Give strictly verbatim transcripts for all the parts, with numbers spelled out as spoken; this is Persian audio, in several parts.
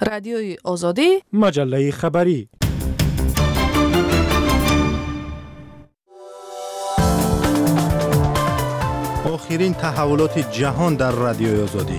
رادیوی آزادی، مجله خبری. آخرین تحولات جهان در رادیوی آزادی.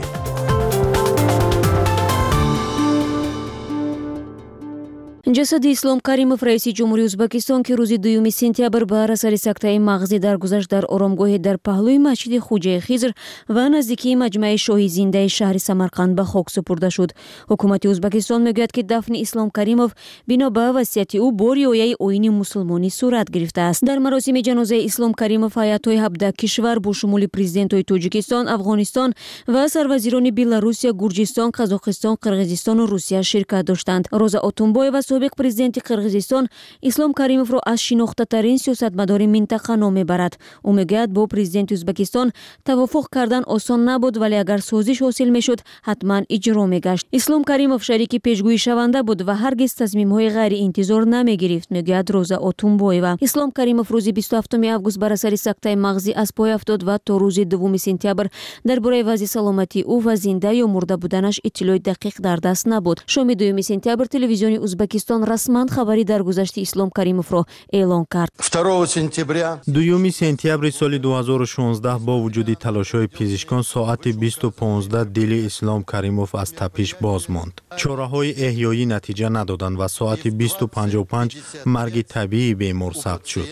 جسد اسلام каримов раиси ҷумҳурии ӯзбекистон ки рӯзи дуюми сентябр ба асари сактаи мағзӣ даргузашт дар оромгоҳе дар паҳлӯи масҷиди хуҷаи Хизр ва наздикии маҷмаи шоҳи зиндаи шаҳри Самарқанд ба хок супурда шуд. ҳукумати Ӯзбекистон мегӯяд ки дафни Ислом Каримов бино ба васияти ӯ бо риояи оини мусулмонӣ сурат гирифтааст. дар маросими ҷанозаи Ислом Каримов ҳайатҳои ҳабдаҳ кишвар бо шумули президентҳои Тоҷикистон, Афғонистон ва сарвазирони Беларусия, Гурҷистон, Қазоқистон, Қирғизистону Русия ширкат доштанд. Роза Отунбоева, собиқ президенти Қирғизистон, Ислом Каримовро аз шинохтатарин сиёсатмадори минтақа ном мебарад. ӯ мегӯяд бо президенти Ӯзбекистон тавофуқ кардан осон набуд, вале агар созиш ҳосил мешуд, ҳатман иҷро мегашт. Ислом Каримов шарики пешгӯишаванда буд ва ҳаргиз тазмимҳои ғайриинтизор намегирифт, мегӯяд Роза Отунбоева. Ислом Каримов рӯзи бисту ҳафтуми август бар асари сактаи мағзӣ аз пой афтод ва то рӯзи дуввуми сентябр дар бораи вазъи саломатии ӯ ва зинда ё мурда буданаш иттилои дақиқ дар даст набуд. шоми дуюми сентябр телевизиони Ӯзбекистон расман хабари даргузашти Ислом Каримовро эълон кард. дуюми сентябри соли ду ҳазору шонздаҳ бо вуҷуди талошҳои пизишкон соати бисту понздаҳ дили Ислом Каримов аз тапиш боз монд. чораҳои эҳёӣ натиҷа надоданд ва соати бисту панҷоҳу панҷ марги табиии бемор сабт шуд.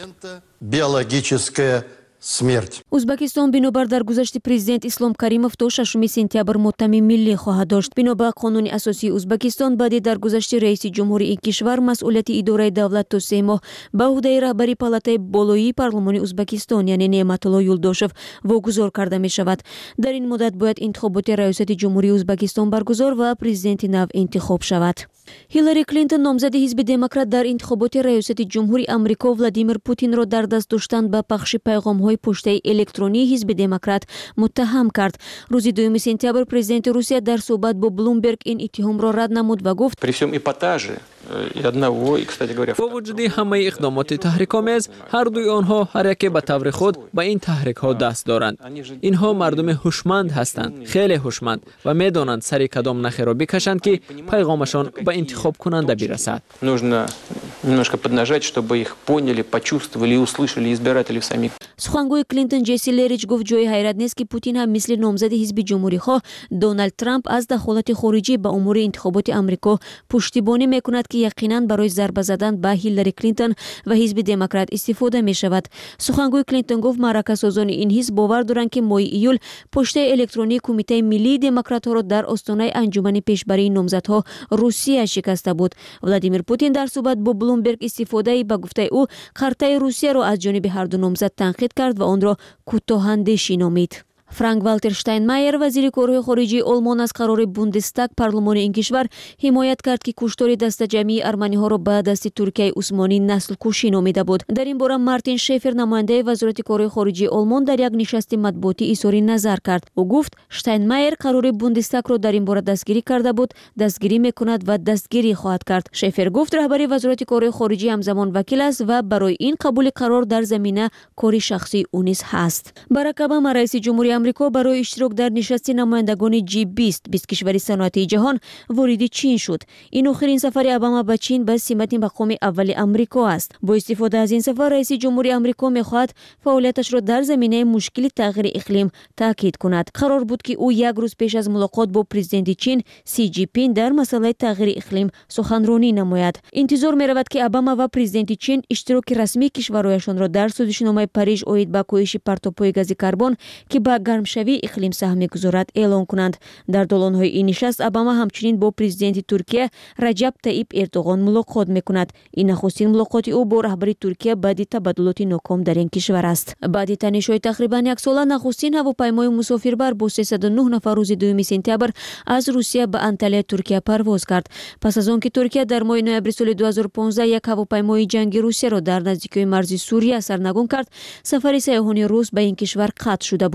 Смерть. Ӯзбекистон бинобар даргузашти президент Ислом Каримов то шашуми сентябр мотами миллӣ хоҳад дошт. Бино ба Қонуни асосии Ӯзбекистон баъди даргузашти раиси ҷумҳури ин кишвар масъулияти идораи давлат то се моҳ ба ӯҳдаи раҳбари палатаи болоии парлумони Ӯзбекистон, яъне Неъматулло Юлдошев, вогузор карда мешавад. Дар ин муддат бояд интихоботи раёсати ҷумҳурии Ӯзбекистон баргузор ва президенти нав интихоб шавад. Ҳиллари Клинтон, номзади ҳизби демократ, дар интихоботи раёсати ҷумҳури Амрико Владимир Путинро дар даст доштан ба пахши пайғомҳои почтаи электронии ҳизби демократ муттаҳам кард. рӯзи дуюми сентябр президенти Русия дар суҳбат бо Блумберг ин иттиҳомро рад намуд ва гуфт: При всем эпатаже и одного, и, кстати говоря, бо вуҷуди ҳамаи иқдомоти таҳрикомез, ҳардуи онҳо ҳар яке ба таври худ ба ин таҳрикҳо даст доранд. Инҳо мардуми ҳушманд ҳастанд, хеле ҳушманд ва медонанд сари кадом нахеро бикашанд ки пайғомашон ба интихоб кунанда бирасад. Нужно немножко поднажать, чтобы их поняли, почувствовали и услышали избиратели сами. сухангӯи Клинтон Ҷесси Лерич гуфт ҷои ҳайрат нест ки Путин ҳам мисли номзади ҳизби ҷумҳурихоҳ Доналд Трамп аз дахолати хориҷӣ ба умури интихоботи Амрико пуштибонӣ мекунад ки яқинан барои зарба задан ба Ҳиллари Клинтон ва ҳизби демократ истифода мешавад. Сухангӯи Клинтон гуфт маъракасозони ин ҳизб бовар доранд ки моҳи июл почтаи электронии Кумитаи миллии демократҳоро дар остонаи анҷумани пешбарии номзадҳо Русия шикаста буд. Владимир Путин дар суҳбат бо Блумберг истифодаи ба гуфтаи ӯ қартаи Русияро аз ҷониби ҳарду номзад танқид кард ва онро кӯтоҳандешӣ номид. Франк Валтер Штайнмайер, вазири корҳои хориҷии Олмон, аз қарори Бундестаг парлумони ин кишвар ҳимоят кард ки куштори дастаҷамъии арманиҳоро ба дасти Туркияи Усмонӣ наслкушӣ номида буд. Дар ин бора Мартин Шефер, намояндаи вазорати корҳои хориҷии Олмон, дар як нишасти матбуотӣ изҳори назар кард. ӯ гуфт Штайнмайер қарори Бундестагро дар ин бора дастгирӣ карда буд, дастгирӣ мекунад ва дастгирӣ хоҳад кард. Шефер гуфт раҳбари вазорати корҳои хориҷӣ ҳамзамон вакил аст ва барои ин қабули қарор дар замина кори шахсии ӯ низ ҳаст. Барак Обама, раиси ҷумҳурии Амрико, барои иштирок дар нишасти намояндагони ҷи бист, бист кишвари саноатии ҷаҳон, вориди Чин шуд. Ин охирин сафари Обама ба Чин ба симати мақоми аввали Амрико аст. Бо истифода аз ин сафар, раиси ҷумҳурии Амрико мехоҳад фаъолияташро дар заминаи мушкили тағйири иқлим таъкид кунад. Қарор буд ки ӯ як рӯз пеш аз мулоқот бо президенти Чин Си Ҷинпин дар масъалаи тағйири иқлим суханронӣ намояд. Интизор меравад ки Обама ва президенти Чин иштироки расмии кишварҳояшонро дар сӯзишномаи Париж оид ба кӯҳиши партопҳои гази карбон ки ба гармшавии иқлим саҳм мегузорад эълон кунанд. Дар долонҳои ин нишаст Обама ҳамчунин бо президенти Туркия Раҷаб Таип Эрдоғон мулоқот мекунад. Ин нахустин мулоқоти ӯ бо раҳбари Туркия баъди табаддулоти ноком дар ин кишвар аст. Баъди танишҳои тақрибан яксола, нахустин ҳавопаймои мусофирбар бо сесаду нӯҳ нафар рӯзи дуюми сентябр аз Русия ба Анталия, Туркия парвоз кард. Пас аз он ки Туркия дар моҳи ноябри соли ду ҳазору понздаҳ як ҳавопаймои ҷанги Русияро дар наздикиёи марзи Сурия сарнагун кард, сафари сайёҳони рус ба ин кишвар қатъ шуда буд.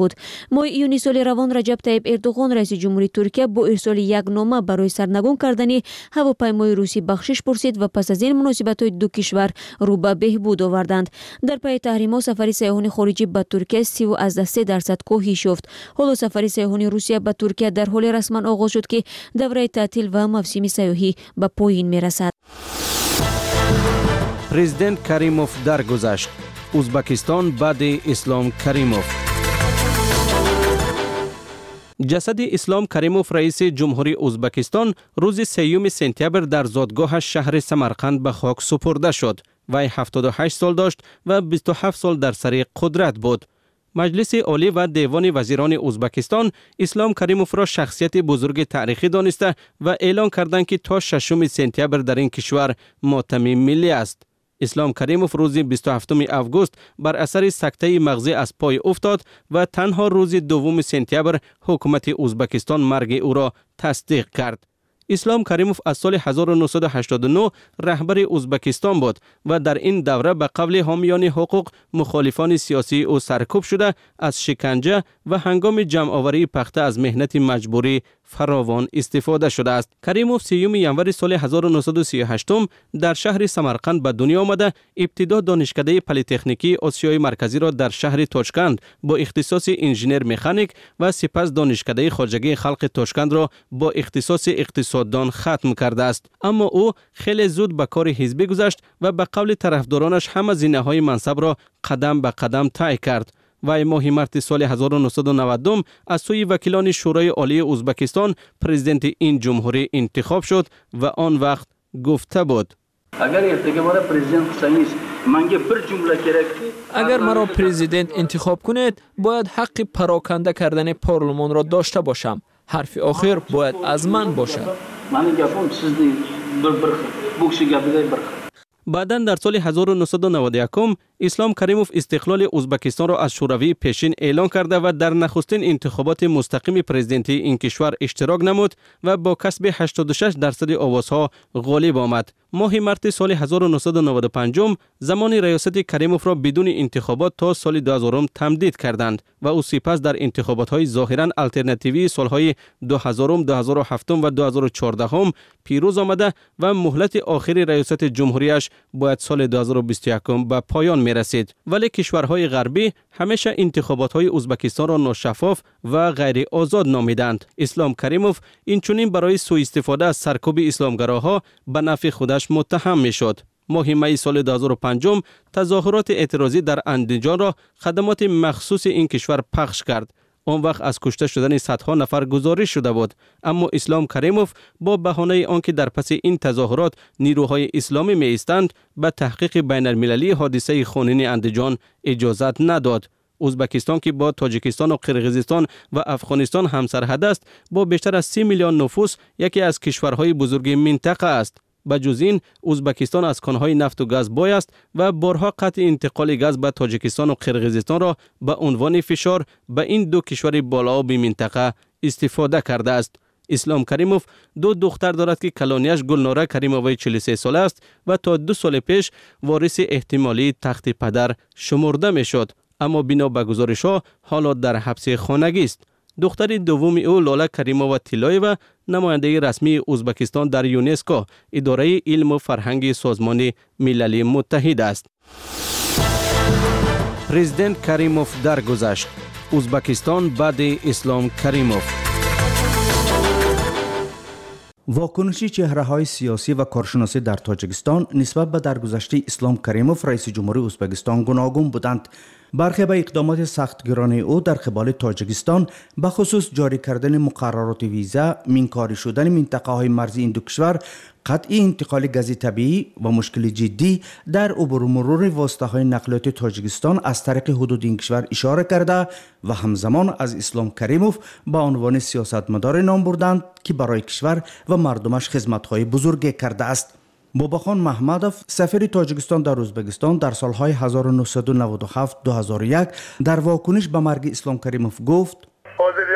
моҳи июни соли равон Раҷаб Таyyib Эрдоғон раиси ҷумҳурии Туркия бо ирсоли як нома барои сарнагун кардани ҳавопаймои русӣ бахшиш пурсид ва пас аз ин муносибатҳои ду кишвар рӯ ба беҳбуд оварданд. дар пайи таҳримҳо сафари сайёҳони хориҷӣ ба Туркия сию аз се дарсад коҳиш ёфт. ҳоло сафари сайёҳони Русия ба Туркия дар ҳоле расман оғоз шуд ки давраи таътил ва мавсими сайёҳӣ ба поин мерасад. Президент Каримов даргузашт. Узбекистон баъди Ислом Каримов. ҷасади Ислом Каримов раиси ҷумҳурии Узбекистон рӯзи сеюми сентябр дар зодгоҳаш шаҳри Самарқанд ба хок супурда шуд. вай ҳафтоду ҳашт сол дошт ва бисту ҳафт сол дар сари қудрат буд. маҷлиси олӣ ва девони вазирони Узбекистон Ислом Каримовро шахсияти бузурги таърихӣ дониста ва эълон карданд ки то шашуми сентябр дар ин кишвар мотами миллӣ аст. ислом Каримов рӯзи бисту ҳафтуми август бар асари сактаи мағзӣ аз пой уфтод ва танҳо рӯзи дуввуми сентябр ҳукумати Узбекистон марги ӯро тасдиқ кард. ислом Каримов аз соли ҳазору нуҳсаду ҳаштоду нӯ раҳбари Узбекистон буд ва дар ин давра ба қавли ҳомиёни ҳуқуқ мухолифони сиёсии ӯ саркӯб шуда аз шиканҷа ва ҳангоми ҷамъоварии пахта аз меҳнати маҷбурӣ фаровон истифода шудааст. Каримов сеюми январи соли ҳазору нуҳсаду сию и ҳаштум дар шаҳри Самарқанд ба дунё омада ибтидо донишкадаи политехникии Осиёи марказиро дар шаҳри Точканд бо ихтисоси инженер-механик ва сипас донишкадаи хоҷагии халқи Точкандро бо ихтисоси иқтисоддон хатм кардааст. Аммо ӯ хеле зуд ба кори ҳизбӣ гузашт ва ба қавли тарафдоронаш ҳама зинаҳои мансабро қадам ба қадам тай кард. вай моҳи марти соли ҳазору нуҳсаду наваду аз сӯи вакилони шӯрои олии Узбекистон президенти ин ҷумҳурӣ интихоб шуд ва он вақт гуфта буд: агар эртага мара президент қисанgiz манга бир ҷумла керак. агар маро президент интихоб кунед бояд ҳаққи пароканда кардани парлумонро дошта бошам. ҳарфи охир бояд аз ман бошад. мани гапам сизни бир бир бу киши гапидай бир. баъдан дар соли ҳазору нуҳсаду наваду якум Ислом Каримов истиқлоли Узбекистонро аз шӯравии пешин эълон карда ва дар нахустин интихоботи мустақими президентии ин кишвар иштирок намуд ва бо касби ҳаштоду шаш дарсади овозҳо ғолиб омад. моҳи марти соли ҳазору нуҳсаду наваду панҷум замони раёсати Каримовро бидуни интихобот то соли дуҳазорум тамдид карданд ва ӯ сипас дар интихоботҳои зоҳиран алтернативии солҳои дуҳазорум, дуҳазору ҳафтум ва дуҳазору чордаҳум пирӯз омада ва муҳлати охири раёсати ҷумҳурияш бояд соли дуҳазору бисту якум ба поён мерасид. вале кишварҳои ғарбӣ ҳамеша интихоботҳои Узбекистонро ношаффоф ва ғайриозод номиданд. Ислом Каримов инчунин барои сӯистифода аз саркӯби исломгароҳо ба нафъи худаш муттаҳам мешуд. моҳи майи соли дуҳазору панҷум тазоҳуроти эътирозӣ дар Андиҷонро хадамоти махсуси ин кишвар пахш кард. он вақт аз кушта шудани садҳо нафар гузориш шуда буд. аммо Ислом Каримов бо баҳонаи он ки дар паси ин тазоҳурот нирӯҳои исломӣ меистанд ба таҳқиқи байналмилалии ҳодисаи хунини Андиҷон иҷозат надод. Узбекистон ки бо Тоҷикистону Қирғизистон ва Афғонистон ҳамсарҳад аст, бо бештар аз си миллион нуфус яке аз кишварҳои бузурги минтақа аст. ба ҷуз ин Узбекистон аз конҳои нафту газ бой аст ва борҳо қатъи интиқоли газ ба Тоҷикистону Қирғизистонро ба унвони фишор ба ин ду кишвари болооби минтақа истифода кардааст. Ислом Каримов ду духтар дорад ки калонияш Гулнора Каримоваи чилу се сола аст ва то ду соли пеш вориси эҳтимолии тахти падар шумурда мешуд, аммо бино ба гузоришҳо ҳоло дар ҳабси хонагист. духтари дуввуми ӯ Лола Каримова Тилоева намояндаи расмии Узбекистон дар ЮНЕСКО, идораи илму фарҳанги Созмони Милали Муттаҳид аст. Президент Каримов даргузашт. Узбекистон баъди Ислом Каримов. واکنشی چهره‌های سیاسی و کارشناسی در تاجیکستان نسبت به درگذشته اسلام کریموف رئیس جمهوری ازبکستان گوناگون بودند. برخی به اقدامات سختگیرانه او در قبال تاجیکستان به خصوص جاری کردن مقررات ویزا، منکاری شدن منطقه‌های مرزی این دو کشور، قطعی انتقال گاز طبیعی و مشکل جدی در عبور و مرور واسطه‌های نقلیاتی تاجیکستان از طریق حدود این کشور اشاره کرده و همزمان از اسلام کریموف به عنوان سیاستمدار نام بردند که برای کشور و مردمش خدمت‌های بزرگی کرده است. باباخان محمدوف سفیر تاجیکستان در ازبکستان در سالهای هزار و نهصد و نود و هفت تا دو هزار و یک در واکنش به مرگ اسلام کریموف گفت: حاضر یک گپ هم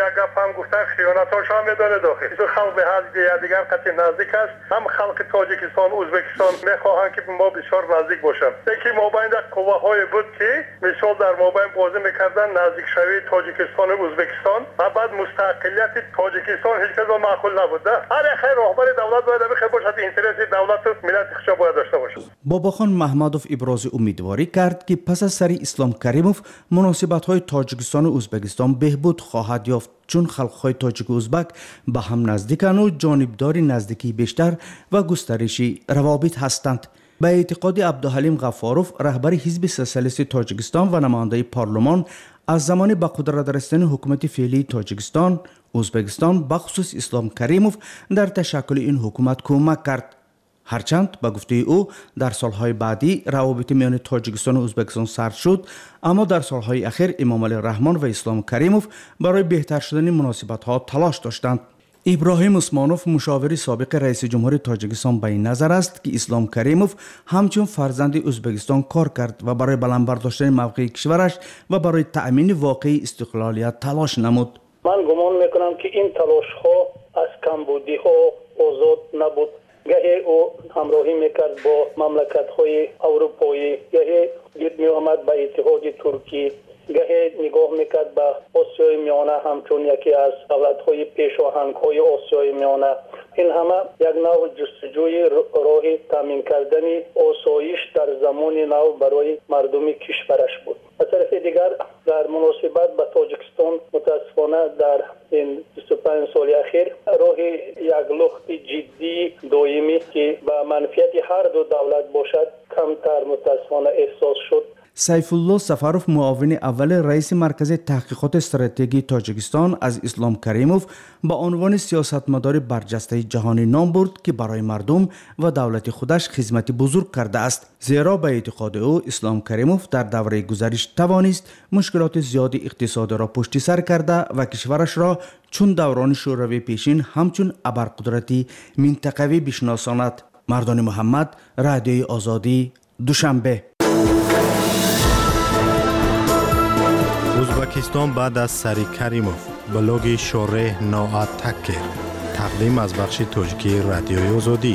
هم گفتن خیانتاش هم میدانه داخل تو خلق به حد دیگر قطعی نزدیک است. هم خلق تاجیکستان ازبکستان میخواهند که ما بسیار نزدیک باشیم. یکی مابین در قوه‌های بود که مثال در مابین بازی میکردن نزدیک شوی تاجیکستان و ازبکستان و بعد مستقلیت تاجیکستان هیچ کس معقول نبود. هر خیر راهبر دولت باید بخیر باشد، اینترس دولت و ملت خودش باید داشته باشد. باباخان محمدوف ابراز امیدواری کرد که پس از سری اسلام کریموف مناسبت‌های تاجیکستان و ازبکستان بهبود خواهد یافت، چون خلق‌های تاجیک و ازبک به هم نزدیکند و جانبداری نزدیکی بیشتر و گسترشی روابط هستند. به اعتقاد عبدالحلیم غفاروف، رهبر حزب سوسیالیست تاجیکستان و نماینده پارلمان، از زمان به قدرت رسیدن حکومت فعلی تاجیکستان، ازبکستان بخصوص اسلام کریموف در تشکل این حکومت کمک کرد. هرچند به گفته او در سالهای بعدی روابط میان تاجیکستان و ازبکستان سرد شد، اما در سالهای اخیر امام علی رحمان و اسلام کریموف برای بهتر شدن مناسبت‌ها تلاش داشتند. ابراهیم عثمانوف، مشاور سابق رئیس جمهور تاجیکستان، به این نظر است که اسلام کریموف همچون فرزند ازبکستان کار کرد و برای بلند برداشتن موقع کشورش و برای تأمین واقعی استقلالیت تلاش نمود. من گمان میکنم که این تلاش ها از کمبودی ها آزاد نبود. گاهی او همراهی میکرد با مملکت های اروپایی، گاهی گید می آمد به اتحاد ترکی، گاهی نگاه میکرد به آسیای میانه همچون یکی از دولت های پیشاهنگ های آسیای میانه. این همه یک نوع جستجوی راه تامین کردن آسایش در زمان نو برای مردم کشورش بود. از طرف دیگر در مناسبت به تاجیکستان متاسفانه در این بیست و پنج سال اخیر راه یک لخت جدی دائمی که به منفعت هر دو دولت باشد کمتر متاسفانه احساس شد. سیف الله سفروف، معاون اول رئیس مرکز تحقیقات استراتژی تاجیکستان، از اسلام کریموف با عنوان سیاستمدار برجسته جهانی نام برد که برای مردم و دولت خودش خدمت بزرگ کرده است، زیرا به اعتقاد او اسلام کریموف در دوره گذشته توانست مشکلات زیاد اقتصادی را پشت سر کرده و کشورش را چون دوران شوروی پیشین همچون ابرقدرتی منطقوی بشناساند. مردان محمد، رادیوی آزادی، دوشنبه. ازبکستان بعد از سری کریموف، بلوگ شوره نوعات تکر، تقدیم از بخش تاجیکی رادیوی آزادی.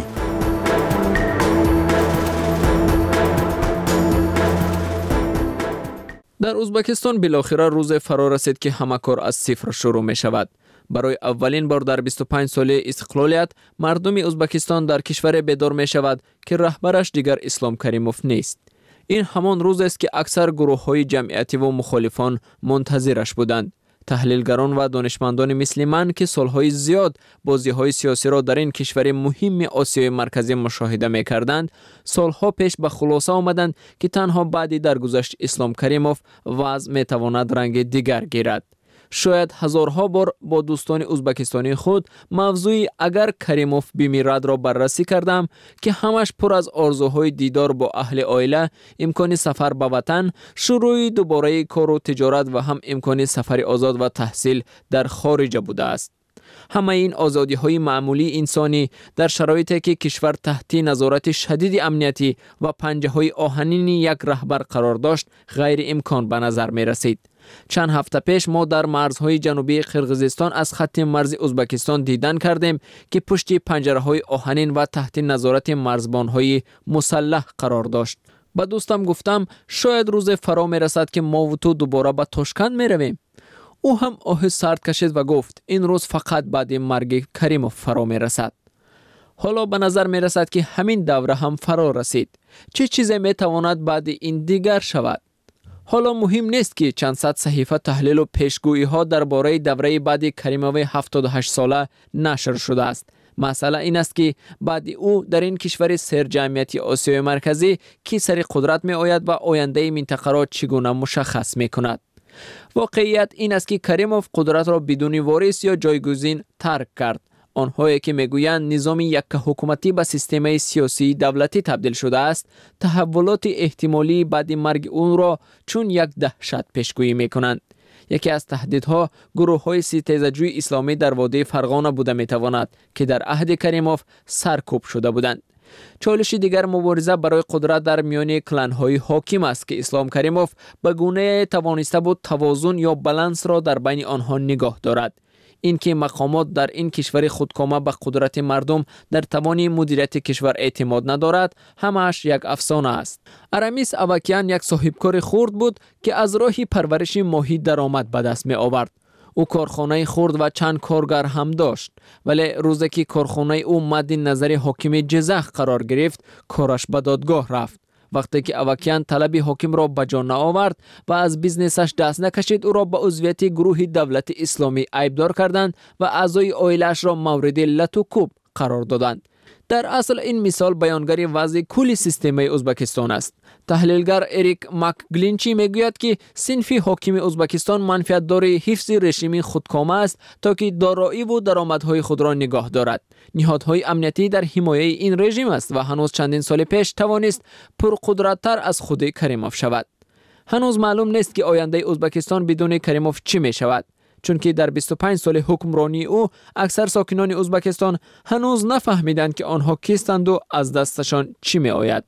در ازبکستان بالاخره روز فرا رسید که همه کار از صفر شروع می شود. برای اولین بار در بیست و پنج ساله استقلالیت، مردم ازبکستان در کشور بیدار می شود که رهبرش دیگر اسلام کریموف نیست. این همان روز است که اکثر گروه های جمعیتی و مخالفان منتظرش بودند. تحلیلگران و دانشمندان مثل من که سالهای زیاد بازی های سیاسی را در این کشور مهم آسیای مرکزی مشاهده می کردند، سالها پیش به خلاصه آمدند که تنها بعدی درگذشت اسلام کریموف وضع می تواند رنگ دیگر گیرد. شاید هزارها بار با دوستان ازبکستانی خود موضوعی اگر کریموف بمیرد را بررسی کردم که همش پر از آرزوهای دیدار با اهل عائله، امکان سفر به وطن، شروع دوباره کار و تجارت و هم امکان سفر آزاد و تحصیل در خارج بوده است. همه این آزادی های معمولی انسانی در شرایطی که کشور تحت نظارت شدید امنیتی و پنجه های آهنین یک رهبر قرار داشت غیر امکان به نظر می رسید. چند هفته پیش ما در مرزهای جنوبی قرقیزستان از خط مرز ازبکستان دیدن کردیم که پشت پنجره های آهنین و تحت نظارت مرزبان های مسلح قرار داشت. با دوستم گفتم شاید روز فرا می رسد که ما و تو دوباره به تاشکند می رویم. او هم آه سرد کشید و گفت این روز فقط بعد مرگ کریموف فرا می رسد. حالا به نظر می رسد که همین دوره هم فرا رسید. چه چیزی می تواند بعد این دیگر شود؟ حالا مهم نیست که چند صد صحیفه تحلیل و پیشگویی ها درباره دوره بعد کریموف هفتاد و هشت ساله نشر شده است. مسئله این است که بعد او در این کشور سرجمعیتی آسیای مرکزی کی سر قدرت می آید و آینده منطقه را چگونه مشخص می کند. واقعیت این است که کریموف قدرت را بدون وارث یا جایگزین ترک کرد. آنهایی که میگویند نظام یک حکومتی به سیستم سیاسی دولتی تبدیل شده است، تحولات احتمالی بعد مرگ اون را چون یک دهشت پیشگویی میکنند. یکی از تهدیدها گروه های ستیزجوی اسلامی در وادی فرغانه بوده میتواند که در عهد کریموف سرکوب شده بودند. چالش دیگر مبارزه برای قدرت در میان کلان های حاکم است که اسلام کریموف به گونه توانسته بود توازن یا بالانس را در بین آنها نگاه دارد. اینکه مقامات در این کشور خودکامه به قدرت مردم در توان مدیریت کشور اعتماد ندارد همش یک افسانه است. ارامیس اوکیان یک صاحبکار خرد بود که از راهی پرورش ماهی درآمد به دست می آورد. او کارخانه خرد و چند کارگر هم داشت، ولی روزی که کارخانه او مد نظر حاکم جزخ قرار گرفت کارش به دادگاه رفت. وقتی که اوکیان طلب حاکم را به جا نآورد و از بیزنسش دست نکشید او را به عضویت گروه دولت اسلامی عیبدار کردند و اعضای عائله‌اش را مورد لط و کوب قرار دادند. در اصل این مثال بیانگر وضع کلی سیستم ازبکستان است. تحلیلگر اریک مکگلینچی میگوید که صنف حاکم ازبکستان منفعت دار حفظ رژیم خودکامه است تا که دارایی و درآمدهای خود را نگاه دارد. نهادهای امنیتی در حمایه این رژیم است و هنوز چندین سال پیش توانست پرقدرت‌تر از خود کریموف شود. هنوز معلوم نیست که آینده ازبکستان بدون کریموف چی می شود، چون که در بیست و پنج سال حکمرانی او اکثر ساکنان ازبکستان هنوز نفهمیدند که آنها کیستند و از دستشان چی می آید.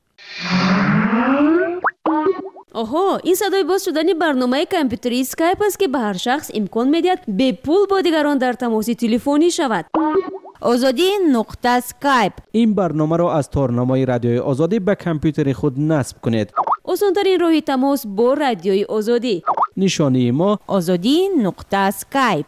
آها، این صدای باز شدن برنامه کامپیوتری اسکایپ است که به هر شخص امکان می‌دهد به پول با دیگران در تماس تلفنی شود. آزادی نقطه اسکایپ. این برنامه را از تارنمای رادیوی آزادی به کامپیوتر خود نصب کنید. آسان‌ترین راه تماس با رادیوی آزادی. نشانی ما آزادی نقطه اسکایپ.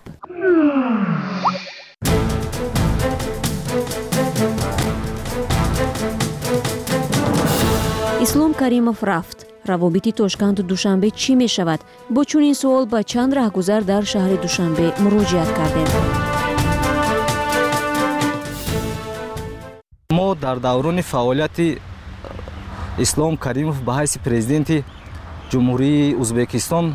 اسلام کریموف رفت. روابط تاشکند و دوشنبه چی می شود؟ با چنین سوال با چند راهگذر در شهر دوشنبه مراجعت کردیم. ما در دوران فعالیت اسلام کریموف به حیث پرزیدنت جمهوری ازبکستان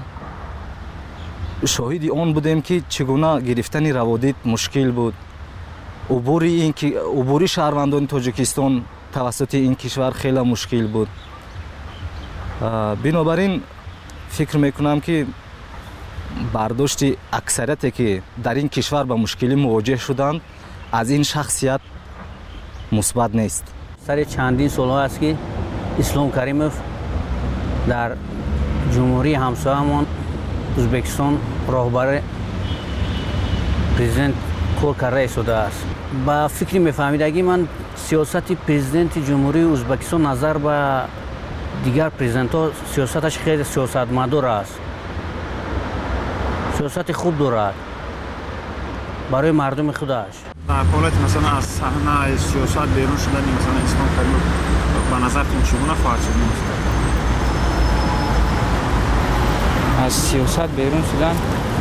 شاهد آن بودیم که چگونه گرفتن روابط مشکل بود. عبور این که عبور شهروندان تاجیکستان توسط این کشور خیلی مشکل بود. بنابراین فکر میکنم که برداشت اکثریتی که در این کشور با مشکلی مواجه شدند از این شخصیت مثبت نیست. سر چندین سال‌ها است که اسلام کریموف در جمهوری همسایه‌مان ازبکستان راهبر پرزیدنت کار کرده شده است. با فکری میفهمیدگی من سیاست پرزیدنت جمهوری ازبکستان نظر به دیگر پرزیدنت‌ها سیاستش خیلی سیاستمدار است. سیاست خوب دارد برای مردم خودش. در حالت مثلا از صحنه سیاست بیرون شدن مثلا اسلام کریموف به نظرتون چگونه خواهد شد؟ از سیاست بیرون شدن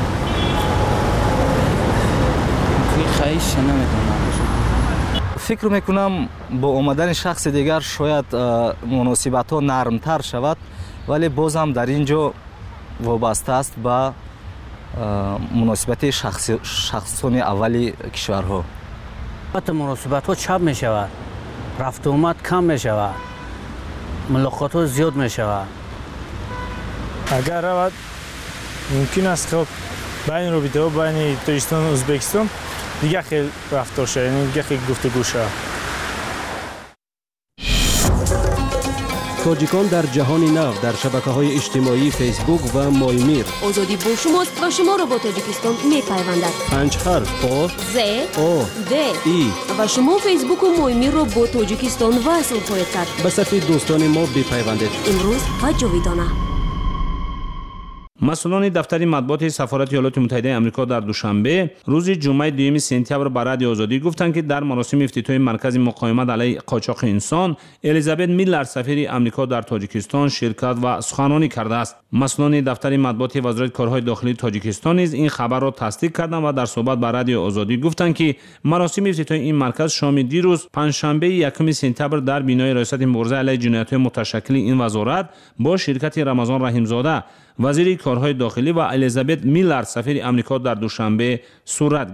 خیلیش نمیتونم. فکر میکنم با آمدن شخص دیگر شاید مناسبت ها نرمتر شود، ولی باز هم در اینجا وابسته است به مناسبت شخص شخصان اولی کشورها. مناسبت ها چپ می شود، رفت آمد کم می شود، ملاقات ها زیاد می شود. اگر رود ممکن است خب بین رابطه ها بین تاجیکستان و ازبکستان دیگه خیلی رفتار شد، یعنی دیگه خیلی گفتگو شد. تاجیکان در جهان نو در شبکه‌های اجتماعی فیسبوک و مایمیر. آزادی با شماست و شما را با تاجیکستان می‌پیوندد. پنج حرف آ ز او د ای و شما فیسبوک و مایمیر را با تاجیکستان وصل خواهید کرد. به صفحه دوستان ما بپیوندید. امروز و جاویدانه. مسئولان دفتر مطبوعات سفارت ایالات متحده آمریکا در دوشنبه روز جمعه دوم سپتامبر به رادیو آزادی گفتند که در مراسم افتتاحی مرکز مقاومت علیه قاچاق انسان الیزابت میلر سفیر آمریکا در تاجیکستان شرکت و سخنرانی کرده است. مسئولان دفتر مطبوعات وزارت کارهای داخلی تاجیکستان نیز این خبر را تصدیق کردند و در صحبت با رادیو آزادی گفتند که مراسم افتتاحی این مرکز شام دیروز پنجشنبه یکم سپتامبر در بنای ریاست مبارزه علیه جنایت‌های متشکل این وزارت با شرکت رمضان رحیمزاده وزیر کارهای داخلی و الیزابت میلر سفیر آمریکا در دوشنبه صورت گرفت.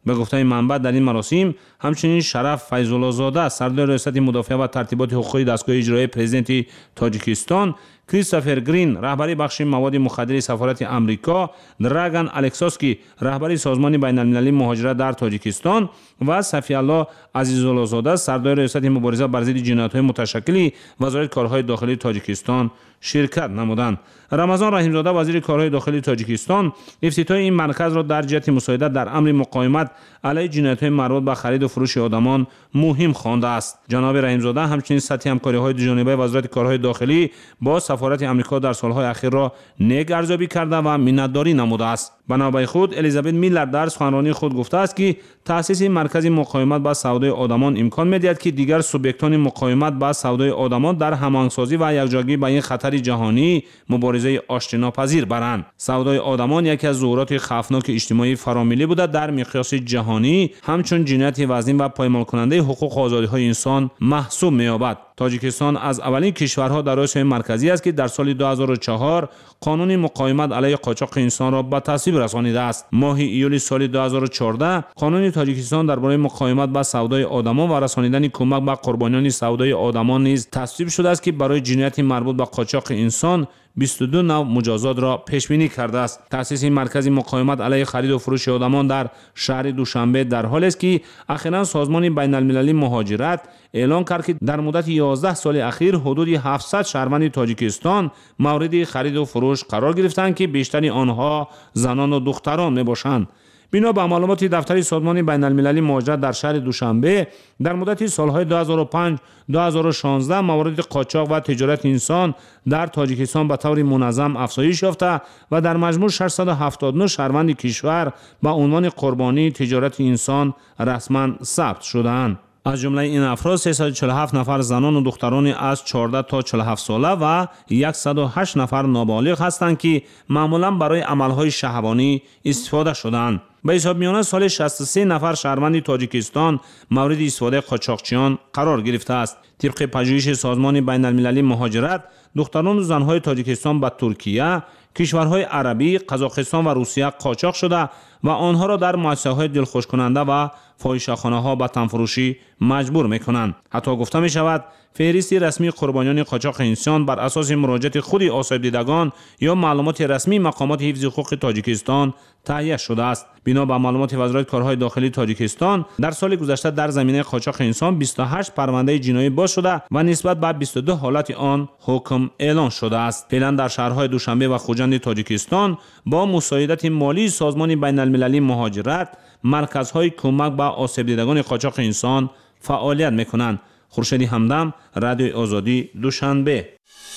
به گفته منبع در این مراسم همچنین شرف فیض‌الله زاده سردار ریاست مدافع و ترتیبات حقوقی دستگاه اجرایی پرزیدنت تاجیکستان، کریستوفر گرین رهبری بخش مواد مخدر سفارت امریکا، دراگن الکساسکی رهبری سازمان بین المللی مهاجرت در تاجیکستان و صفی الله عزیزالله زاده سردار ریاست مبارزه بر ضد جنایت‌های متشکل وزارت کارهای داخلی تاجیکستان شرکت نمودند. رمضان رحیم زاده وزیر کارهای داخلی تاجیکستان افتتاح این مرکز را در جهت مساعدت در امر مقاومت علیه جنایت‌های مربوط به خرید و فروش آدمان مهم خوانده است. جناب رحیم زاده همچنین سطح همکاری‌های دوجانبه وزارت کارهای داخلی با سفارت امریکا در سالهای اخیر را نیک ارزیابی کرده و منتداری نموده است. به نوبه خود الیزابت میلر در سخنرانی خود گفته است که تأسیس مرکز مقاومت با سودای آدمان امکان می‌دهد که دیگر سوبیکتان مقاومت با سودای آدمان در هماهنگسازی و یکجایی با این خطر جهانی مبارزه آشتیناپذیر برند. سودای آدمان یکی از ظاهرات خطرناک اجتماعی فراملی بوده در مقیاس جهانی همچون جنایت وزین و پایمال کننده حقوق و آزادی‌های انسان محسوب می‌یابد. تاجیکستان از اولین کشورها در آسیای مرکزی است که در سال دو هزار و چهار قانون مقاومت علیه قاچاق انسان را به تصویب رسانیده است. ماه ایول سال دو هزار و چهارده قانون تاجیکستان درباره مقاومت با سودای آدمان و رسانیدن کمک به قربانیان سودای آدمان نیز تصویب شده است که برای جنایت مربوط به قاچاق انسان بیست و دو نوع مجازات را پیش بینی کرده است. تأسیس مرکز مقاومت علیه خرید و فروش آدمان در شهر دوشنبه در حالی است که اخیراً سازمان بین المللی مهاجرت اعلام کرد که در مدت یازده سال اخیر حدود هفتصد شهروند تاجیکستان مورد خرید و فروش قرار گرفتند که بیشتر آنها زنان و دختران میباشند. بنا به معلومات دفتر سازمان بین المللی مهاجرت در شهر دوشنبه در مدت سالهای دو هزار و پنج دو هزار و شانزده موارد قاچاق و تجارت انسان در تاجیکستان به طور منظم افزایش یافته و در مجموع ششصد و هفتاد و نه شهروند کشور به عنوان قربانی تجارت انسان رسما ثبت شدند. از جمله این افراد سیصد و چهل و هفت نفر زنان و دختران از چهارده تا چهل و هفت ساله و صد و هشت نفر نابالغ هستند که معمولا برای عملهای شهوانی استفاده شدند. به حساب میانه سال شصت و سه نفر شهروند تاجیکستان مورد استفاده قاچاقچیان قرار گرفته است. طبق پژوهش سازمان بین المللی مهاجرت دختران و زنهای تاجیکستان به ترکیه، کشورهای عربی، قزاقستان و روسیه قاچاق شده و آنها را در مؤسسه‌های دلخوش کننده و فاحشه‌خانه‌ها به تنفروشی مجبور می‌کنند. حتی گفته می‌شود فهرست رسمی قربانیان قاچاق انسان بر اساس مراجعه خود آسیب دیدگان یا معلومات رسمی مقامات حفظ حقوق تاجیکستان تهیه شده است. بنا به معلومات وزارت کارهای داخلی تاجیکستان در سال گذشته در زمینه قاچاق انسان بیست و هشت پرونده جنایی باز شده و نسبت به بیست و دو حالت آن حکم اعلان شده است. فعلا در شهرهای دوشنبه و خوجند تاجیکستان با مساعدت مالی سازمان بین المللی مهاجرت مرکزهای کمک به آسیب دیدگان قاچاق انسان فعالیت می‌کنند. خورشید همدم، رادیو آزادی، دوشنبه.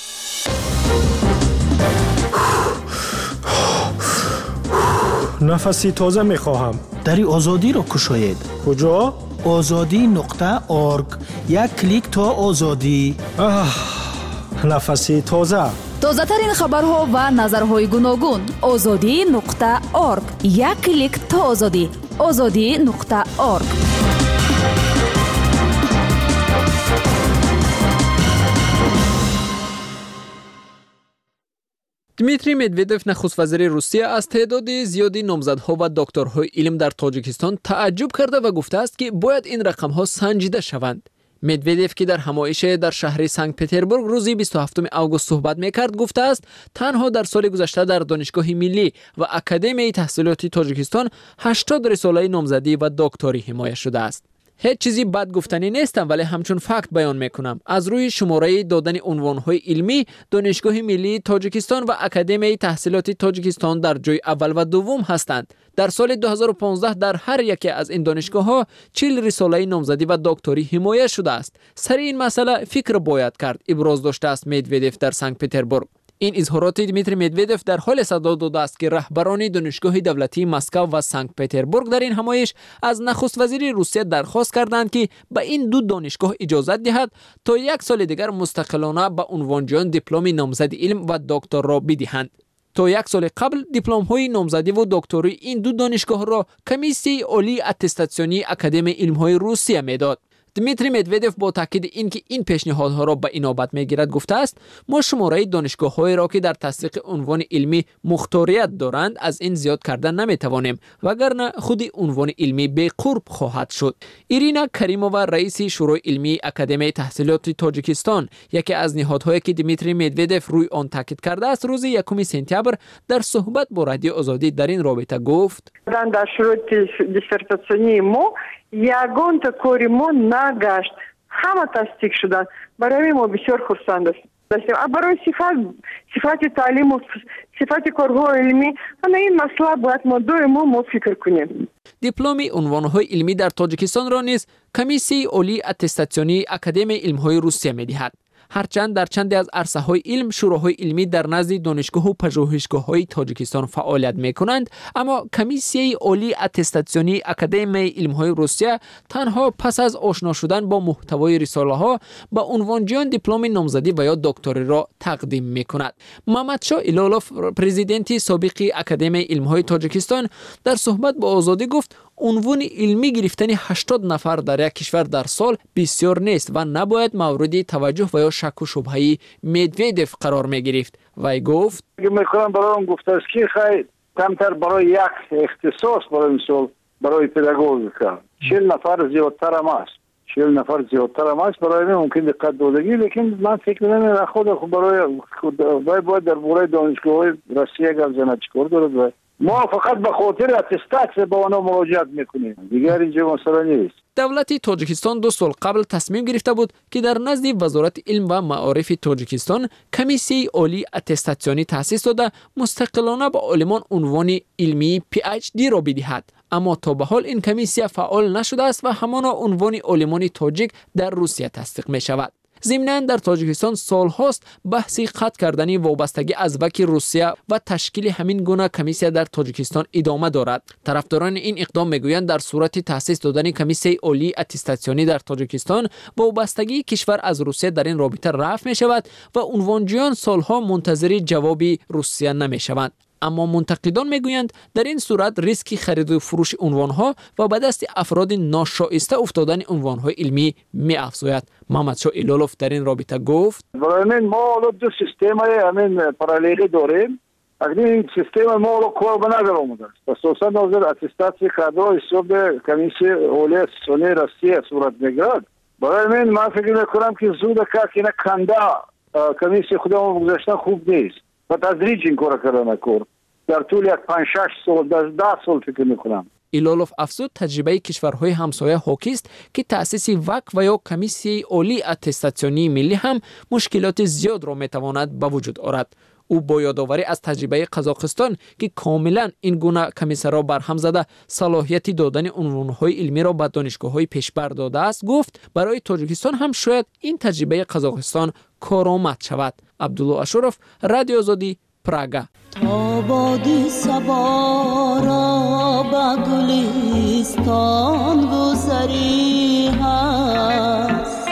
نفسی تازه می‌خواهم. دری آزادی را کشاید. کجا؟ آزادی نقطه ارگ. یک کلیک تا آزادی. آه، نفسی تازه. تازه ترین خبرها و نظرهای گوناگون. آزادی نقطه ارگ. یک کلیک تا آزادی. آزادی نقطه ارگ. دمیتری مدودف نخست وزیر روسیه از تعداد زیادی نامزدها و دکترهای علم در تاجیکستان تعجب کرده و گفته است که باید این رقمها سنجیده شوند. مدودف که در همایش در شهر سنت پتربورگ روز بیست و هفتم آگوست صحبت میکرد گفته است تنها در سال گذشته در دانشگاه ملی و اکادمی تحصیلاتی تاجیکستان هشتاد رساله نامزدی و دکتری حمایت شده است. هیچ چیزی بد گفتنی نیستم ولی همچون فکت بیان میکنم. از روی شماره دادن عنوانهای علمی دانشگاه ملی تاجیکستان و اکادمی تحصیلات تاجیکستان در جای اول و دوم هستند. در سال دو هزار و پانزده در هر یکی از این دانشگاه ها چهل رساله نامزدی و دکتری حمایت شده است. سر این مسئله فکر باید کرد، ابراز داشته است مدودف در سنت پتربورگ. این اظهارات دمیتری مدودف در حال صدا داده است که رهبران دانشگاه دولتی مسکو و سنت پتربورگ در این همایش از نخست وزیر روسیه درخواست کردند که به این دو دانشگاه اجازه دهد تا یک سال دیگر مستقلانه به عنوانجویان دیپلم نامزد علم و دکترا بدهند. تا یک سال قبل دیپلم های نامزدی و دکتری این دو دانشگاه را کمیسیون عالی اتستاسیونی اکادمی علم های روسیه میداد. دمیتری مدودف با تاکید اینکه این پیشنهادها را به اینابت میگیرد گفته است ما شماره دانشگاه‌هایی را که در تصدیق عنوان علمی مختاریت دارند از این زیاد کردن نمیتوانیم وگرنه خود عنوان علمی به قرب خواهد شد. ایرینا کریمووا رئیس شورای علمی اکادمی تحصیلات تاجیکستان یکی از نهادهایی که دمیتری مدودف روی آن تاکید کرده است روز یکم سپتامبر در صحبت با رادیو آزادی در این رابطه گفت در شروط دیسرتاسیونی ما یگان تا کاری ما نگشت همه تصدیق شدن برای ما بسیار خرسند است برای صفات صفات تعلیم و صفات کارهای علمی همه این مسئله باید ما دور ما ما فکر کنیم. دیپلمی عنوانهای علمی در تاجیکستان را نیز کمیسیون عالی اتستاسیونی اکادمی علمهای روسیه می‌دهد. هرچند در چندی از عرصه‌های علم شوراهای علمی در نزد دانشگاه و پژوهشگاه‌های تاجیکستان فعالیت می‌کنند، اما کمیسیون عالی اتستاسیونی اکادمی علم‌های روسیه تنها پس از آشنا شدن با محتوای رساله‌ها با عنوانجویان دیپلم نامزدی و یا دکتری را تقدیم می‌کند. محمدشاه ایلولوف پرزیدنت سابق اکادمی علم‌های تاجیکستان در صحبت با آزادی گفت عنوان علمی گرفتن هشتاد نفر در یک کشور در سال بسیار نیست و نباید مورد توجه و یا شک و شبهه مدودف قرار می گرفت. وی گفت میکنم برای اون گفته است که خیلی کمتر برای یک اختصاص برای مثال برای پداگوژیکا چهل نفر زیادتر هم است چهل نفر زیادتر هم است برای من ممکن دقت دادگی لیکن من فکر نمی خود خود برای باید در باره دانشگاه های روسیه گل چیکار دارد. ما فقط به خاطر اتستات به آنها مراجعت میکنیم دیگر اینجا مسئله نیست. دولت تاجیکستان دو سال قبل تصمیم گرفته بود که در نزد وزارت علم و معارف تاجیکستان کمیسیون عالی اتستاسیونی تأسیس داده مستقلانه به عالمان عنوان علمی پی اچ دی را بدهد، اما تا به حال این کمیسیون فعال نشده است و همانا عنوان عالمان تاجیک در روسیه تصدیق می شود. ضمناً در تاجیکستان سال هاست بحثی قطع کردن وابستگی از وکی روسیه و تشکیل همین گونه کمیسیون در تاجیکستان ادامه دارد. طرفداران این اقدام میگویند در صورت تأسیس دادن کمیسیون عالی اتستاسیونی در تاجیکستان وابستگی کشور از روسیه در این رابطه رفع می شود و عنوانجویان سالها منتظر جواب روسیه نمی شوند. اما منتقدان میگویند در این صورت ریسک خرید و فروش عنوانها و به دست افراد ناشایسته افتادن عنوانهای علمی می افزاید. محمدشاه ایلولوف در این رابطه گفت برای من ما دو سیستم همین پارالیلی داریم. اگر این سیستم ما رو کار به نظر آمده است. اساساً نظر اتستاسی کادر حساب کمیسیون عالی اتستاسیونی روسیه صورت میگیرد. برای من من فکر میکنم که زود کار که نکنده کمیسیون خودمون بگذاشتن خوب نیست. و تدریج این کار کردن کار در طول یک پنج شش سال در ده سال فکر میکنم. ایلولوف افزود تجربه کشورهای همسایه حاکی است که تأسیس وک و یا کمیسیون عالی اتستاسیونی ملی هم مشکلات زیاد را میتواند به وجود آورد. او با یادآوری از تجربه قزاقستان که کاملا این گونه کمیسیون را برهم زده صلاحیت دادن عنوانهای علمی را به دانشگاه‌های پیشبر داده است گفت برای تاجیکستان هم شاید این تجربه قزاقستان کارآمد شود. عبدالله اشرف، رادیو آزادی، پراگا. آبادی سوارا با گلستان گذری هست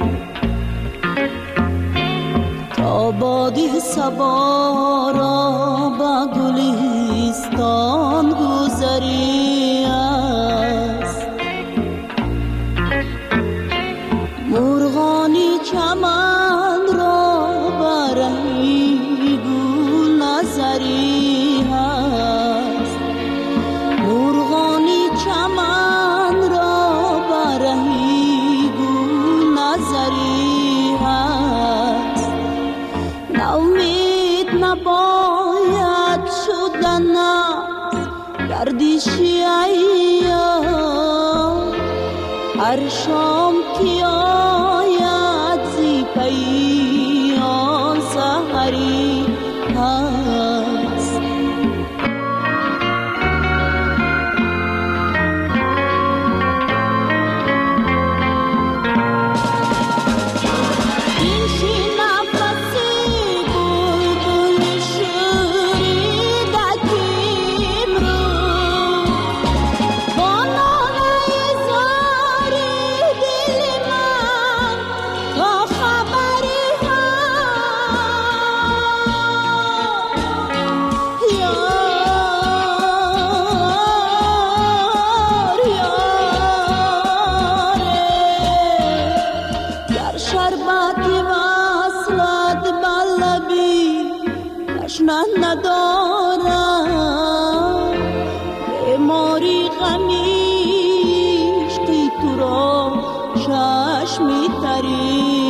آبادی سوارا با گلستان گذری هست مرغانی چمن را برای گل نظری هست مرغانی چمن را برای گل نظری هست ناامید نباید شدن گردشی ایام هر شام که آید زی پیان سحری هست این شی نفسی بلبل شوریدکیم رو با ناله زاری دل من شربت وصلت بلبی تشنه ندارم بیماری غمی عشقی تو را چشمی تری